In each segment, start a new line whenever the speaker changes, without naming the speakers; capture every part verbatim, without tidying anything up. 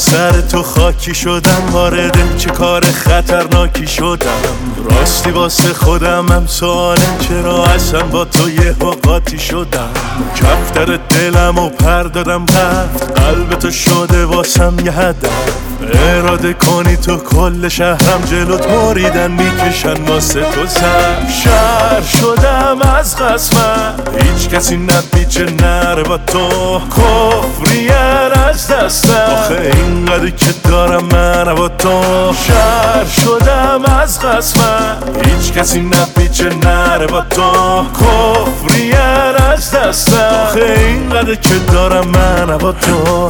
سر تو خاکی شدم، وارد چه کار خطرناکی شدم. راستی واسه خودم هم سوالم چرا اصلا با تو یه قاطی شدم. کفتر دلم و پر دادم رفت، قلب تو شده واسم یه هدف. اراده کنی تو کل شهرم جلوت مریدن میکشن واسه تو سر. شهر شدم از قسمت، هیچ کسی نبیچه نره با تو. کفرین از دستم آخه اینقدر که دارم من با تو. شهر شدم از قسمت، هیچ کسی نبیچه نره با تو. کفرین از دستم آخه اینقدر که دارم من با تو.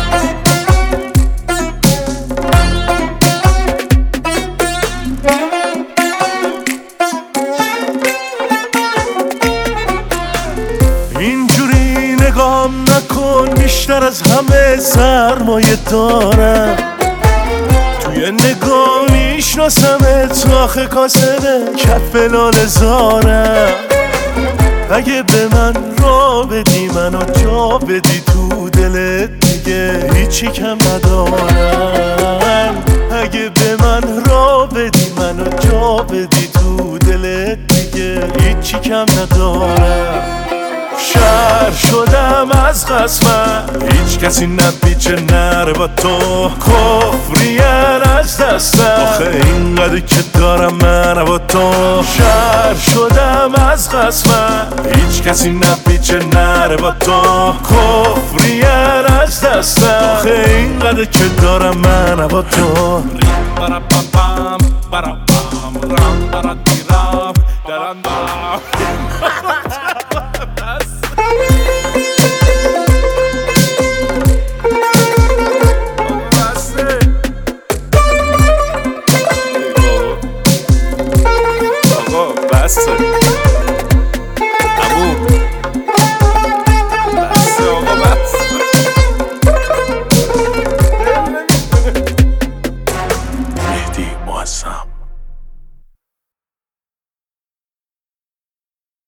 اینجوری نگام نکن، بیشتر از همه سرمایه دارم. توی نگاه میشناسمت، آخه کاسبه کف لاله زارم. اگه به من را بدی منو جا بدی تو دلت، دیگه هیچی کم ندارم. اگه به من را بدی منو جا بدی تو دلت، دیگه هیچی کم ندارم. شهر شدم از قسمت، هیچ کسی نبیچه نره با تو. کفرین از دستم آخه اینقدر که دارم من با تو. شهر شدم از قسمت، هیچ کسی نبیچه نره با تو. کفرین از دستم آخه اینقدر که دارم من با تو.
بسه